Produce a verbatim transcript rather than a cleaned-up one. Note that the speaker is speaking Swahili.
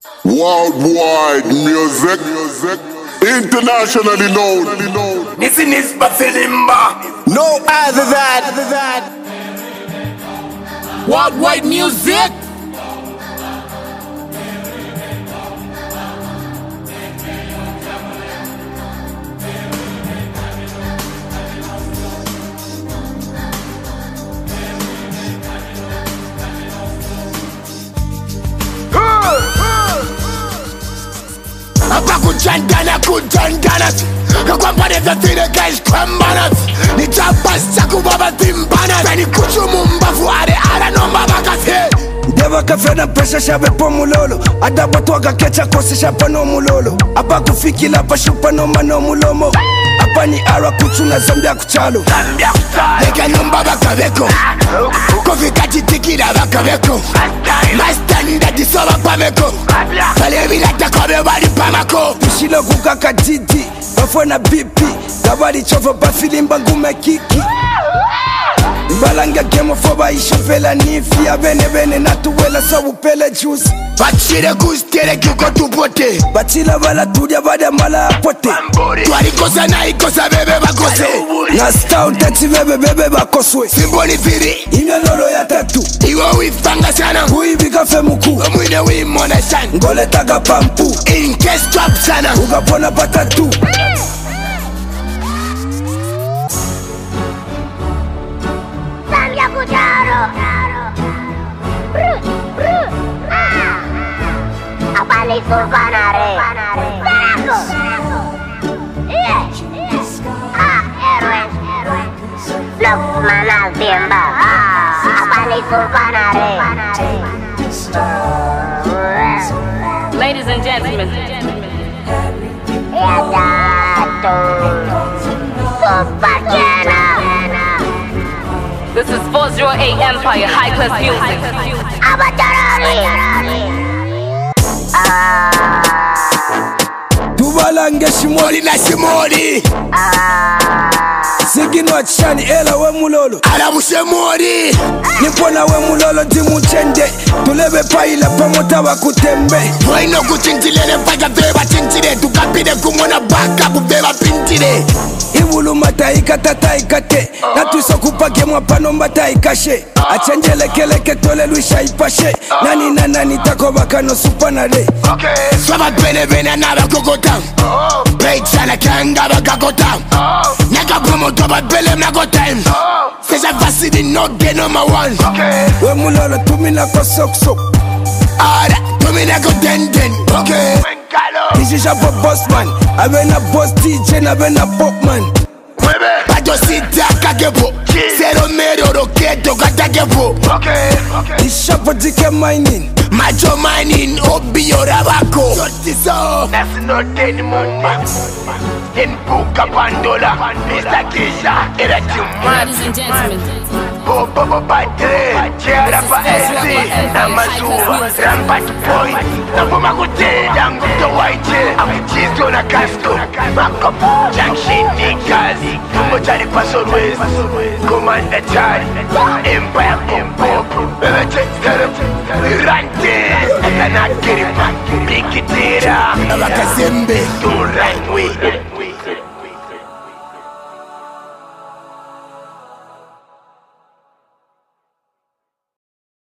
Worldwide music, music, internationally known. This is Nisba Filimba. No other than Worldwide music. Apa kujandana kujandana Kakwambane vile guys kwambana Nitapasa kubaba timbana Beni kuchumu mbavu are ara nomba bakase Deva kafena pesha shabe po mulolo Adaba tuwaga kecha kose shapa no mulolo Apa kufikila pa shupa no mano mulomo Apa ni ara kuchuna zambia kuchalo Lega nomba baka veko Kofi kati tikila baka veko Mastanda disoba pameko Fale vilata kobe wali pamako Tushilo kukaka didi Bafona bipi Gabari chofo pa filimba ngume kiki Mbalanga gemo foba ishofela nifi ya bene bene natuwela sa upele juice Bachire gustere kiko tupote Bachila bala tudia bada mala apote Tuari kosa na ikosa bebe bakose Na sta utati bebe bebe bakoswe Simboli firi Ina lolo ya tatu Iwa wifanga sana Uibi kafe muku Omwine wimona sana Ngole taga pampu Inke strap sana Ugapona patatu Apalay surbanare Baraco Yeah Ah, héroes Flow manal tiemba Ah, apalay surbanare Ladies and gentlemen, Ya dato Superjana this is four oh eight Empire High Class Music. Abatarari Tubalange shimoli na shimoli Sigino achani ela we mulolo Alabu shimoli Nipona we mulolo timu chende Tulebe paila pamota wa kutembe Waino kuchintilele mpaka beba chintile Tukapide kumona baka kubeba pintile Iwulu mata ikatata ikate Natuiso kupake mwapano mbata ikashe Achenjele keleke tole luisha ipashe Nani na nani tako bakano supanale Swaba bene bene na bakokota Bait sana kanga bakakota Naka promoto ba bele mnakota Seja vasidi no get number one We mulolo tumina ko sok sok Ara tumina ko den den Okay This is a boss man Abe na boss D J na be na pop man Pato sita kagepo Zero mero roketo katagepo This shop for dike mining Macho mining obi yorabako Sotizo That's not any mumba. In Buka Pandola. Mister Kisha. Era Ladies and gentlemen, Bobo Batre. Chiara pa Ezi. Namazua. Rampart Point. Napoma Kute. Yangu to White. Amuchizo na Casco. Makopo. Junction Nikas. Tumbo Chari Pasolwes. Commander Chari. Empire Pompo. Bebe Check.